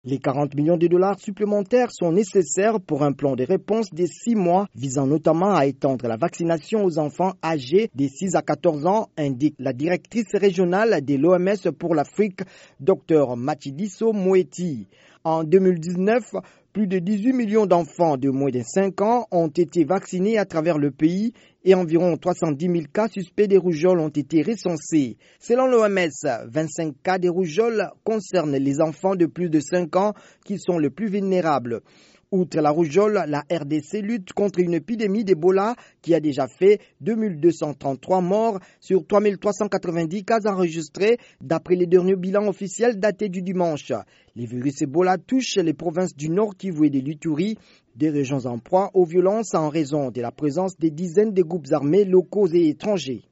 Les 40 millions de dollars supplémentaires sont nécessaires pour un plan de réponse de 6 mois visant notamment à étendre la vaccination aux enfants âgés de 6 à 14 ans, indique la directrice régionale de l'OMS pour l'Afrique, Dr Matshidiso Moeti. En 2019, plus de 18 millions d'enfants de moins de 5 ans ont été vaccinés à travers le pays et environ 310 000 cas suspects de rougeole ont été recensés. Selon l'OMS, 25 cas de rougeole concernent les enfants de plus de 5 ans qui sont les plus vulnérables. Outre la rougeole, la RDC lutte contre une épidémie d'Ebola qui a déjà fait 2233 morts sur 3390 cas enregistrés d'après les derniers bilans officiels datés du dimanche. Les virus Ebola touchent les provinces du Nord Kivu et de l'Ituri, des régions en proie aux violences en raison de la présence des dizaines de groupes armés locaux et étrangers.